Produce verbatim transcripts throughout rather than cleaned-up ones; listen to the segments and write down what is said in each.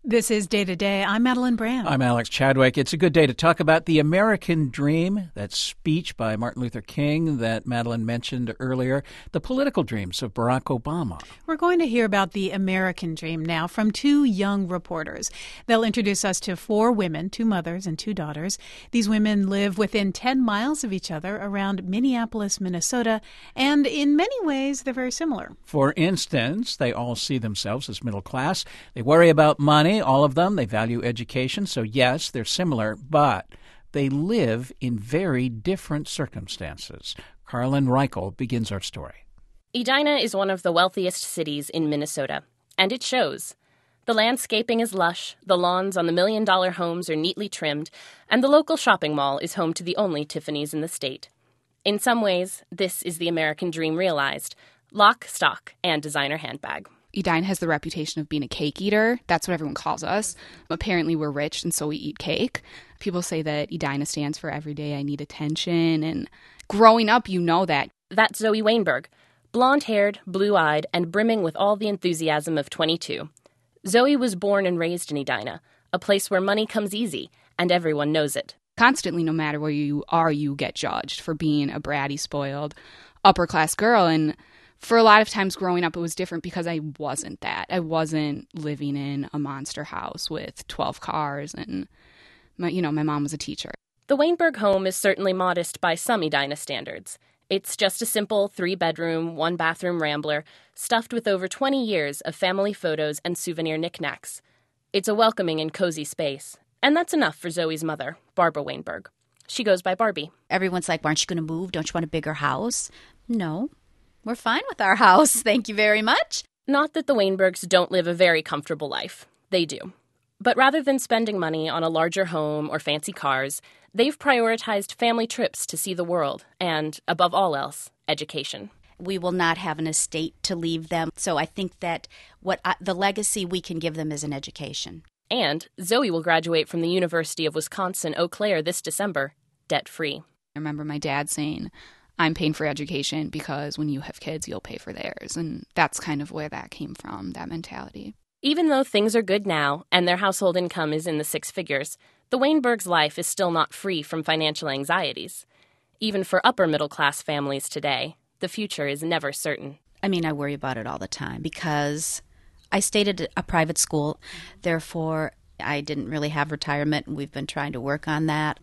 This is Day to Day. I'm Madeline Brand. I'm Alex Chadwick. It's a good day to talk about the American Dream, that speech by Martin Luther King that Madeline mentioned earlier, the political dreams of Barack Obama. We're going to hear about the American Dream now from two young reporters. They'll introduce us to four women, two mothers and two daughters. These women live within ten miles of each other around Minneapolis, Minnesota, and in many ways they're very similar. For instance, they all see themselves as middle class. They worry about money. All of them, they value education, so yes, they're similar, but they live in very different circumstances. Carlin Reichel begins our story. Edina is one of the wealthiest cities in Minnesota, and it shows. The landscaping is lush, the lawns on the million-dollar homes are neatly trimmed, and the local shopping mall is home to the only Tiffany's in the state. In some ways, this is the American dream realized: lock, stock, and designer handbag. Edina has the reputation of being a cake eater. That's what everyone calls us. Apparently, we're rich, and so we eat cake. People say that Edina stands for every day I need attention, and growing up, you know that. That's Zoe Wainberg, blonde-haired, blue-eyed, and brimming with all the enthusiasm of twenty-two. Zoe was born and raised in Edina, a place where money comes easy, and everyone knows it. Constantly, no matter where you are, you get judged for being a bratty, spoiled, upper-class girl, and for a lot of times growing up, it was different because I wasn't that. I wasn't living in a monster house with twelve cars, and, my, you know, my mom was a teacher. The Wainberg home is certainly modest by some Edina standards. It's just a simple three-bedroom, one-bathroom rambler, stuffed with over twenty years of family photos and souvenir knickknacks. It's a welcoming and cozy space, and that's enough for Zoe's mother, Barbara Wainberg. She goes by Barbie. Everyone's like, aren't you going to move? Don't you want a bigger house? No. We're fine with our house, thank you very much. Not that the Wainbergs don't live a very comfortable life. They do. But rather than spending money on a larger home or fancy cars, they've prioritized family trips to see the world and, above all else, education. We will not have an estate to leave them, so I think that what I, the legacy we can give them is an education. And Zoe will graduate from the University of Wisconsin-Eau Claire this December, debt-free. I remember my dad saying, I'm paying for education because when you have kids, you'll pay for theirs. And that's kind of where that came from, that mentality. Even though things are good now and their household income is in the six figures, the Wainbergs' life is still not free from financial anxieties. Even for upper-middle-class families today, the future is never certain. I mean, I worry about it all the time because I stayed at a private school. Therefore, I didn't really have retirement, and we've been trying to work on that.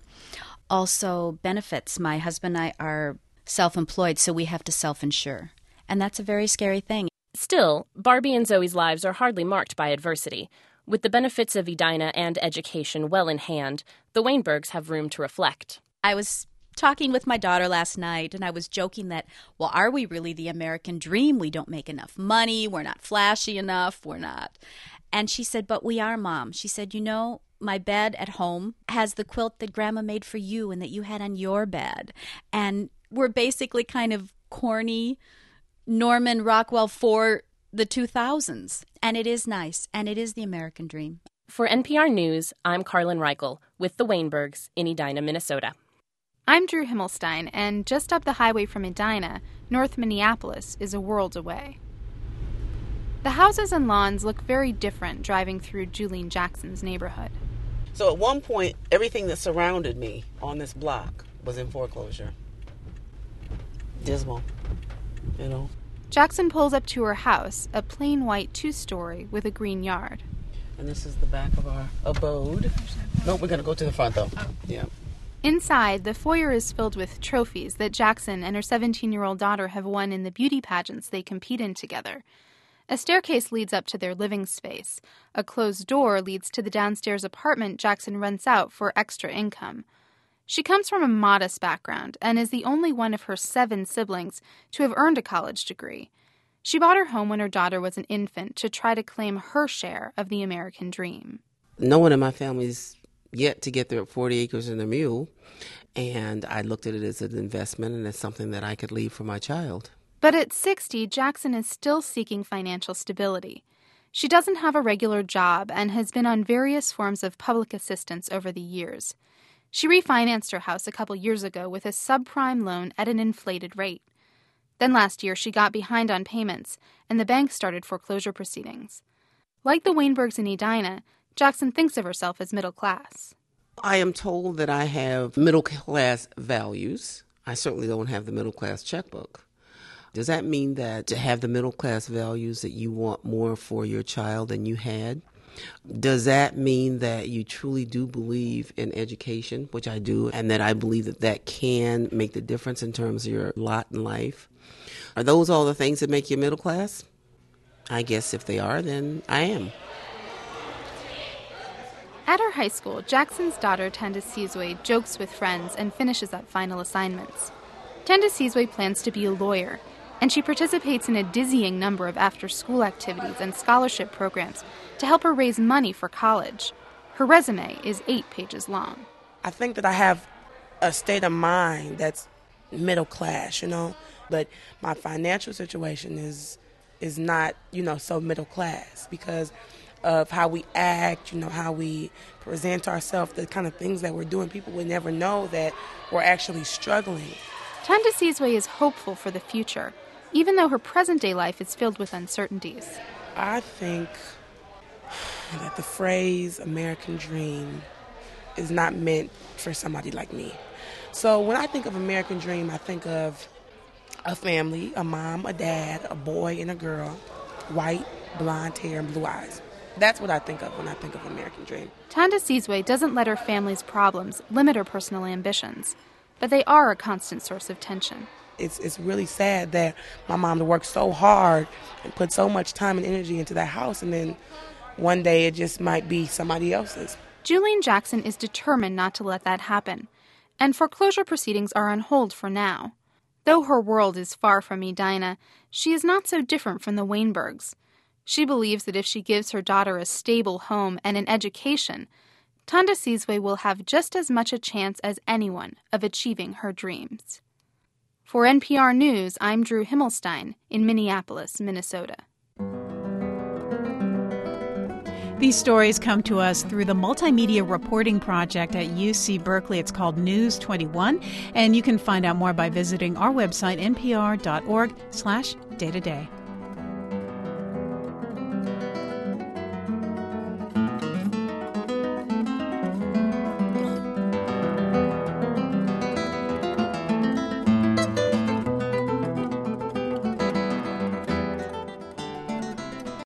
Also, benefits. My husband and I are self-employed, so we have to self-insure. And that's a very scary thing. Still, Barbie and Zoe's lives are hardly marked by adversity. With the benefits of Edina and education well in hand, the Wainbergs have room to reflect. I was talking with my daughter last night, and I was joking that, well, are we really the American dream? We don't make enough money. We're not flashy enough. We're not. And she said, but we are, Mom. She said, you know, my bed at home has the quilt that Grandma made for you and that you had on your bed. And we're basically kind of corny Norman Rockwell for the two thousands. And it is nice, and it is the American dream. For N P R News, I'm Carlin Reichel with the Wainbergs in Edina, Minnesota. I'm Drew Himmelstein, and just up the highway from Edina, North Minneapolis is a world away. The houses and lawns look very different driving through Julian Jackson's neighborhood. So at one point, everything that surrounded me on this block was in foreclosure. Dismal, you know. Jackson pulls up to her house, a plain white two-story with a green yard. And this is the back of our abode. No, we're going to go to the front, though. Oh. Yeah. Inside, the foyer is filled with trophies that Jackson and her seventeen-year-old daughter have won in the beauty pageants they compete in together. A staircase leads up to their living space. A closed door leads to the downstairs apartment Jackson rents out for extra income. She comes from a modest background and is the only one of her seven siblings to have earned a college degree. She bought her home when her daughter was an infant to try to claim her share of the American dream. No one in my family's yet to get their forty acres and a mule, and I looked at it as an investment and as something that I could leave for my child. But at sixty, Jackson is still seeking financial stability. She doesn't have a regular job and has been on various forms of public assistance over the years. She refinanced her house a couple years ago with a subprime loan at an inflated rate. Then last year, she got behind on payments, and the bank started foreclosure proceedings. Like the Wainbergs in Edina, Jackson thinks of herself as middle class. I am told that I have middle class values. I certainly don't have the middle class checkbook. Does that mean that to have the middle class values that you want more for your child than you had? Does that mean that you truly do believe in education, which I do, and that I believe that that can make the difference in terms of your lot in life? Are those all the things that make you middle class? I guess if they are, then I am. At her high school, Jackson's daughter, Tanda Sizwe, jokes with friends and finishes up final assignments. Tanda Sizwe plans to be a lawyer, and she participates in a dizzying number of after-school activities and scholarship programs to help her raise money for college. Her resume is eight pages long. I think that I have a state of mind that's middle class, you know, but my financial situation is is not, you know, so middle class because of how we act, you know, how we present ourselves, the kind of things that we're doing. People would never know that we're actually struggling. Tanda Sizwe is hopeful for the future, even though her present-day life is filled with uncertainties. I think that the phrase American dream is not meant for somebody like me. So when I think of American dream, I think of a family, a mom, a dad, a boy, and a girl, white, blonde hair, and blue eyes. That's what I think of when I think of American dream. Tanda Sizwe doesn't let her family's problems limit her personal ambitions, but they are a constant source of tension. It's it's really sad that my mom worked so hard and put so much time and energy into that house, and then one day it just might be somebody else's. Julian Jackson is determined not to let that happen, and foreclosure proceedings are on hold for now. Though her world is far from Edina, she is not so different from the Weinbergs. She believes that if she gives her daughter a stable home and an education, Tanda Sizwe will have just as much a chance as anyone of achieving her dreams. For N P R News, I'm Drew Himmelstein in Minneapolis, Minnesota. These stories come to us through the Multimedia Reporting Project at U C Berkeley. It's called News twenty-one, and you can find out more by visiting our website, npr dot org slash day to day.